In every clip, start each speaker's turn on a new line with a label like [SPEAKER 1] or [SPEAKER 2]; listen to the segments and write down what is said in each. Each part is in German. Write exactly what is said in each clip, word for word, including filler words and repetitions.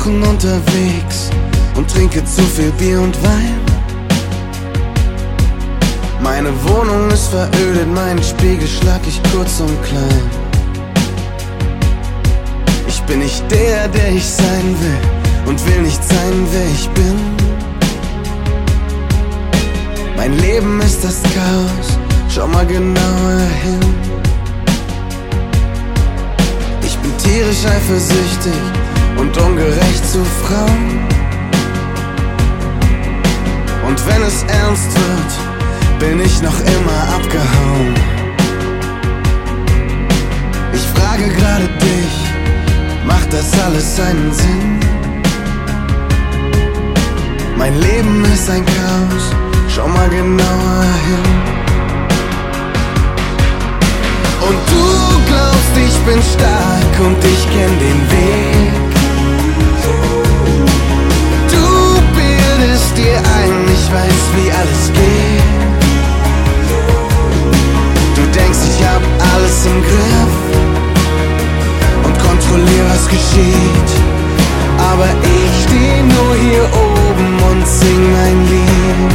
[SPEAKER 1] Wochen unterwegs und trinke zu viel Bier und Wein. Meine Wohnung ist verödet, meinen Spiegel schlag ich kurz und klein. Ich bin nicht der, der ich sein will, und will nicht sein, wer ich bin. Mein Leben ist das Chaos, schau mal genauer hin. Ich bin tierisch eifersüchtig und ungerecht zu Frauen. Und wenn es ernst wird, bin ich noch immer abgehauen. Ich frage gerade dich, macht das alles einen Sinn? Mein Leben ist ein Chaos, schau mal genauer hin. Und du glaubst, ich bin stark und ich kenn den Weg. Du bildest dir ein, ich weiß, wie alles geht. Du denkst, ich hab alles im Griff und kontrollier, was geschieht. Aber ich steh nur hier oben und sing mein Lied.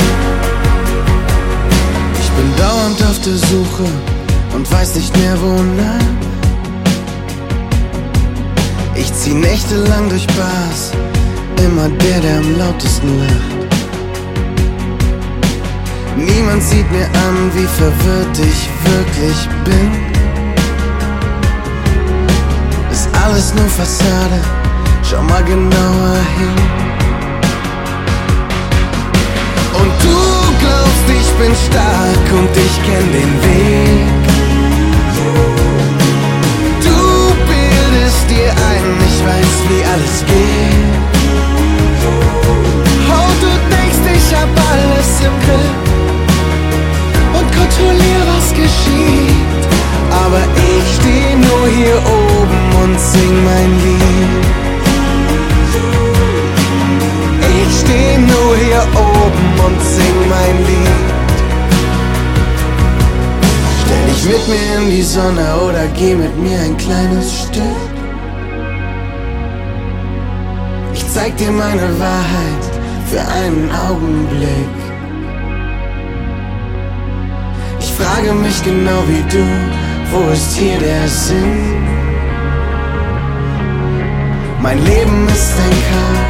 [SPEAKER 1] Ich bin dauernd auf der Suche und weiß nicht mehr wonach. Ich zieh nächtelang durch Bars, immer der, der am lautesten lacht. Niemand sieht mir an, wie verwirrt ich wirklich bin. Ist alles nur Fassade, schau mal genauer hin. Und du glaubst, ich bin stark und ich kenn den Weg. Du bildest dir ein, ich weiß, wie alles geht. Oh, du denkst, ich hab alles im Griff und kontrollier, was geschieht. Aber ich steh nur hier oben und sing mein Lied. Ich steh nur hier oben und sing mein Lied. Stell dich mit mir in die Sonne oder geh mit mir ein kleines Stück. Ich zeig dir meine Wahrheit für einen Augenblick. Ich frage mich genau wie du, wo ist hier der Sinn? Mein Leben ist ein Chaos,